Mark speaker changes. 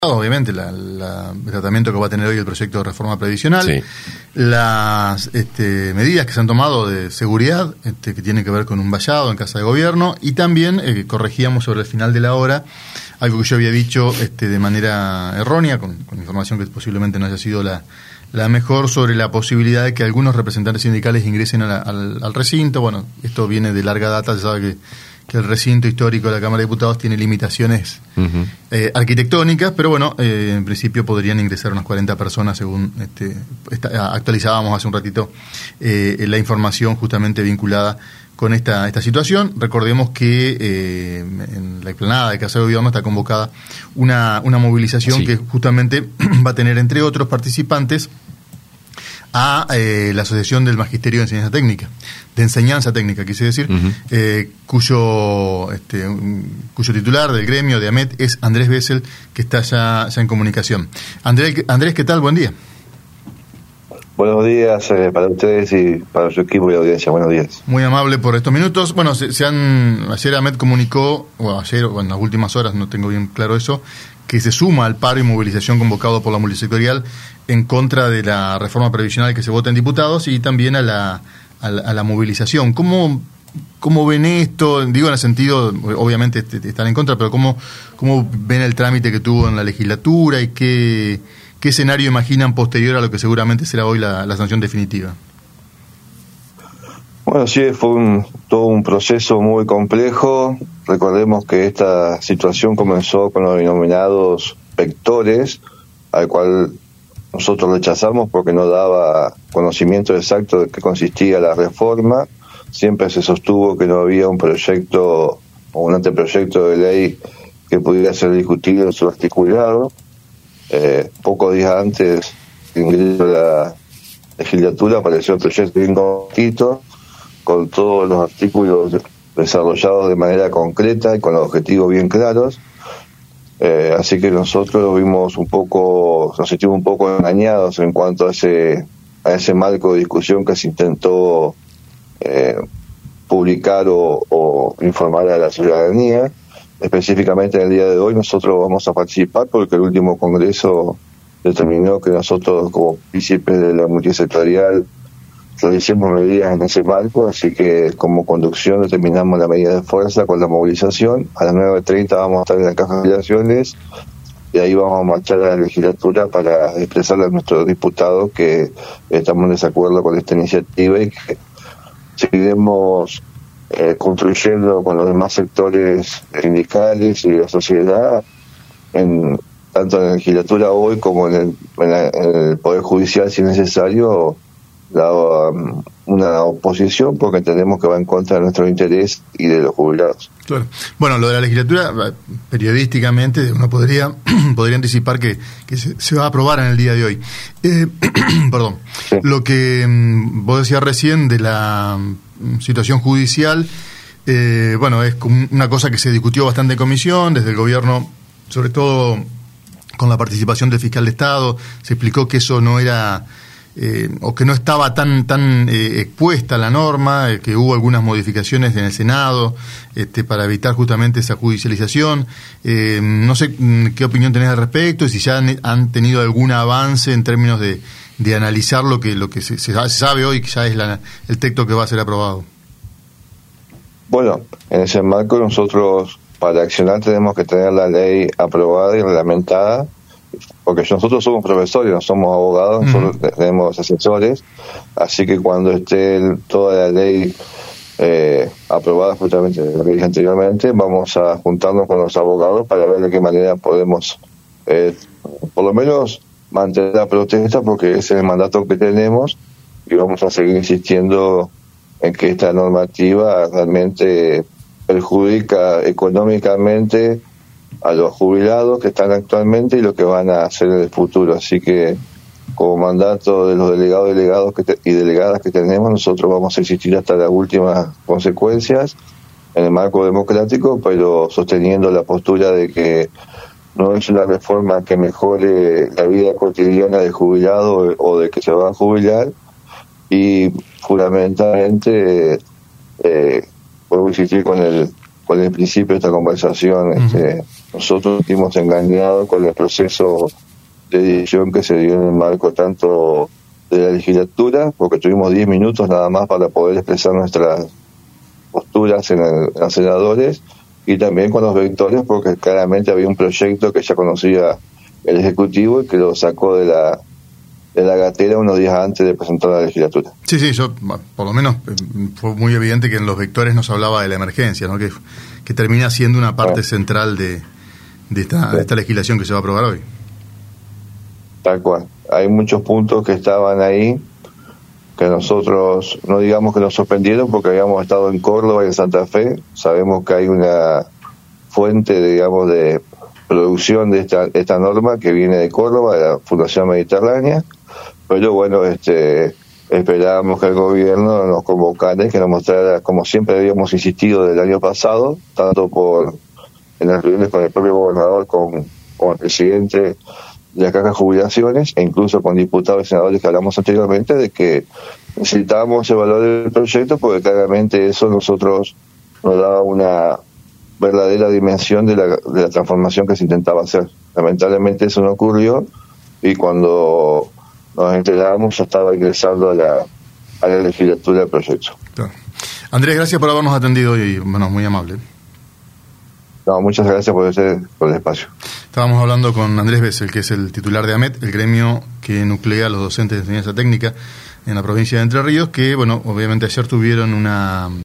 Speaker 1: obviamente el tratamiento que va a tener hoy el proyecto de reforma previsional,
Speaker 2: Sí.
Speaker 1: las medidas que se han tomado de seguridad que tienen que ver con un vallado en Casa de Gobierno, y también corregíamos sobre el final de la hora algo que yo había dicho de manera errónea, con información que posiblemente no haya sido la mejor, sobre la posibilidad de que algunos representantes sindicales ingresen al recinto. Bueno, esto viene de larga data, se sabe que el recinto histórico de la Cámara de Diputados tiene limitaciones arquitectónicas, pero bueno, en principio podrían ingresar unas 40 personas según actualizábamos hace un ratito la información justamente vinculada con esta situación. Recordemos que en la explanada de Casa de Gobierno está convocada una movilización, sí, que justamente va a tener, entre otros participantes, a la Asociación del Magisterio de Enseñanza Técnica, quise decir, cuyo titular del gremio de AMET es Andrés Bessel, que está ya en comunicación. Andrés, ¿qué tal? Buen día.
Speaker 3: Buenos días para ustedes y para su equipo y audiencia. Buenos días.
Speaker 1: Muy amable por estos minutos. Bueno, ayer AMET comunicó, o en las últimas horas, no tengo bien claro eso, que se suma al paro y movilización convocado por la multisectorial en contra de la reforma previsional que se vota en diputados, y también a la movilización. ¿Cómo ven esto? Digo, en el sentido, obviamente están en contra, pero ¿cómo ven el trámite que tuvo en la legislatura y qué escenario imaginan posterior a lo que seguramente será hoy la sanción definitiva?
Speaker 3: Bueno, sí, fue todo un proceso muy complejo. Recordemos que esta situación comenzó con los denominados vectores, al cual nosotros rechazamos porque no daba conocimiento exacto de qué consistía la reforma. Siempre se sostuvo que no había un proyecto o un anteproyecto de ley que pudiera ser discutido en su articulado. Pocos días antes de ingreso a la legislatura apareció el proyecto bien cortito, con todos los artículos desarrollados de manera concreta y con los objetivos bien claros. Así que nosotros nos sentimos un poco engañados en cuanto a ese marco de discusión que se intentó publicar o informar a la ciudadanía. Específicamente en el día de hoy nosotros vamos a participar porque el último congreso determinó que nosotros, como partícipes de la multisectorial, realicemos medidas en ese marco, así que como conducción determinamos la medida de fuerza con la movilización. A las 9:30 vamos a estar en la Caja de Jubilaciones y ahí vamos a marchar a la legislatura para expresarle a nuestros diputados que estamos en desacuerdo con esta iniciativa y que seguiremos construyendo con los demás sectores sindicales y de la sociedad, tanto en la legislatura hoy como en el Poder Judicial, si es necesario, una oposición, porque entendemos que va en contra de nuestro interés y de los jubilados.
Speaker 1: Claro. Bueno, lo de la legislatura, periodísticamente uno podría anticipar que se va a aprobar en el día de hoy. Perdón. Sí. Lo que vos decías recién de la situación judicial, bueno, es una cosa que se discutió bastante en comisión, desde el gobierno, sobre todo con la participación del fiscal de Estado, se explicó que eso no era... o que no estaba tan expuesta la norma, que hubo algunas modificaciones en el Senado para evitar justamente esa judicialización. No sé qué opinión tenés al respecto, y si ya han tenido algún avance en términos de analizar lo que se sabe hoy, que ya es el texto que va a ser aprobado.
Speaker 3: Bueno, en ese marco nosotros para accionar tenemos que tener la ley aprobada y reglamentada, porque nosotros somos profesores, no somos abogados, nosotros tenemos asesores, así que cuando esté toda la ley aprobada, justamente lo que dije anteriormente, vamos a juntarnos con los abogados para ver de qué manera podemos por lo menos mantener la protesta, porque ese es el mandato que tenemos, y vamos a seguir insistiendo en que esta normativa realmente perjudica económicamente a los jubilados que están actualmente y lo que van a hacer en el futuro. Así que, como mandato de los delegados y delegadas que tenemos, nosotros vamos a insistir hasta las últimas consecuencias en el marco democrático, pero sosteniendo la postura de que no es una reforma que mejore la vida cotidiana del jubilado o de que se va a jubilar, y fundamentalmente puedo insistir con el principio de esta conversación, nosotros fuimos engañados con el proceso de edición que se dio en el marco tanto de la legislatura, porque tuvimos 10 minutos nada más para poder expresar nuestras posturas en los senadores, y también con los vectores, porque claramente había un proyecto que ya conocía el Ejecutivo y que lo sacó de la gatera unos días antes de presentar la legislatura.
Speaker 1: Sí, yo, por lo menos, fue muy evidente que en los vectores nos hablaba de la emergencia, ¿no? Que termina siendo una parte central de esta legislación que se va a aprobar hoy.
Speaker 3: Tal cual. Hay muchos puntos que estaban ahí que nosotros, no digamos que nos sorprendieron porque habíamos estado en Córdoba y en Santa Fe. Sabemos que hay una fuente, digamos, de producción de esta norma que viene de Córdoba, de la Fundación Mediterránea, pero bueno, esperábamos que el gobierno nos convocara y que nos mostrara, como siempre habíamos insistido del año pasado, tanto en las reuniones con el propio gobernador, con el presidente de la Caja de Jubilaciones, e incluso con diputados y senadores que hablamos anteriormente, de que necesitábamos evaluar el proyecto, porque claramente eso nosotros nos daba una verdadera dimensión de la transformación que se intentaba hacer. Lamentablemente eso no ocurrió, y cuando nos enteramos ya estaba ingresando a la legislatura del proyecto.
Speaker 1: Claro. Andrés, gracias por habernos atendido hoy, bueno, muy amable.
Speaker 3: No, muchas gracias por el espacio.
Speaker 1: Estábamos hablando con Andrés Bessel, que es el titular de AMET, el gremio que nuclea a los docentes de enseñanza técnica en la provincia de Entre Ríos, que, bueno, obviamente ayer tuvieron una